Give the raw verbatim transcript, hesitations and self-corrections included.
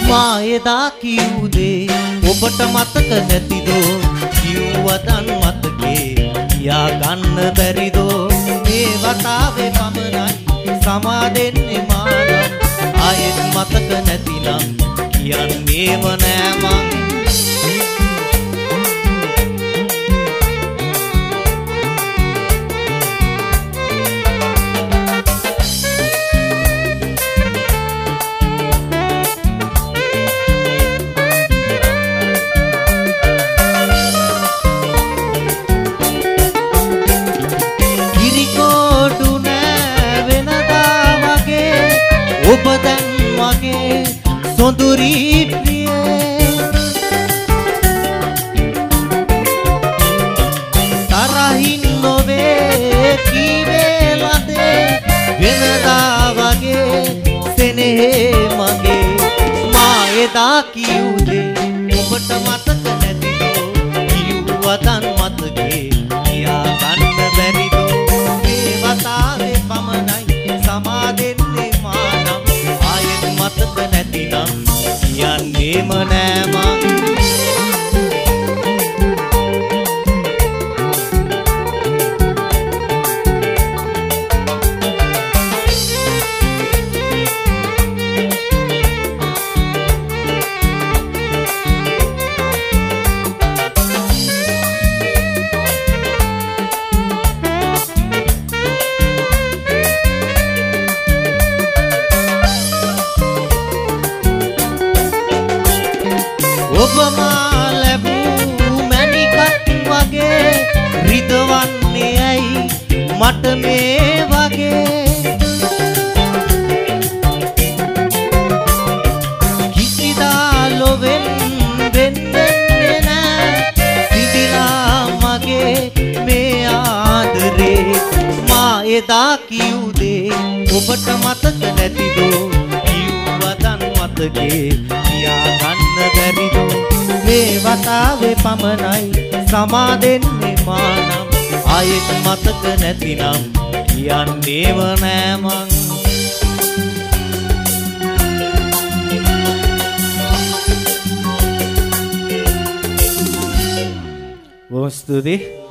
මා එදා කිව්දේ ඔබට මතක නැතිදෝ කිව්වදන් මතකේ කියා ගන්න බැරිදෝ මේ වතාවේ පමණයි සමාදෙන්නේ මානම් ආයෙත් මතක නැතිනම් කියන්නේම නෑ මං ඔබ දැන් මගේ සොඳුරී ප්‍රියේ තරහින් නොවේ කීවේ ලදේ වෙනදා වගේ සෙනෙහේ මගේ මා එදා කිව්දේ ඔබට මතක නැතිදෝ කිව්වදන් මතකේ කියා ගන්න බැරිදෝ මේ වතාවේ පමණයි සමාදෙන්නේ මානම් ආයෙත් මතක නැතිනම් කියන්නේම නෑ මං ඔබ මා ලැබූ මැණිකක් වගේ රිදවන්නේ ඇයි මට මේ වගේ කිසිදා ලොවෙන් වෙන්නේ නෑ සිටිලා මගේ මේ ආදරේ මා එදා කිව්දේ ඔබට මතක නැතිදෝ කිව්වදන් මතකේ කියා ගන්න බැරිදෝ මේ වතාවේ පමණයි සමාදෙන්නේ මානම් ආයෙත් මතක නැතිනම් කියන්නේම නෑ මං බොහොම ස්තුතියි